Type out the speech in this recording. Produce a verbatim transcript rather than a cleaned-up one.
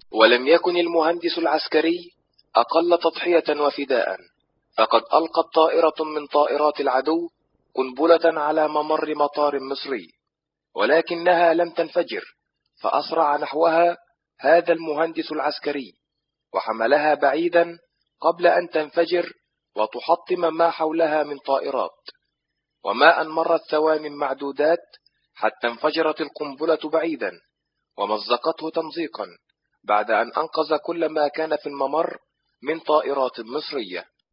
ولم يكن المهندس العسكري أقل تضحية وفداء، فقد ألقت طائرة من طائرات العدو قنبلة على ممر مطار مصري، ولكنها لم تنفجر، فأسرع نحوها هذا المهندس العسكري وحملها بعيدا قبل أن تنفجر وتحطم ما حولها من طائرات. وما أن مرت ثوان معدودات حتى انفجرت القنبلة بعيدا ومزقته تمزيقا، بعد أن أنقذ كل ما كان في الممر من طائرات مصرية.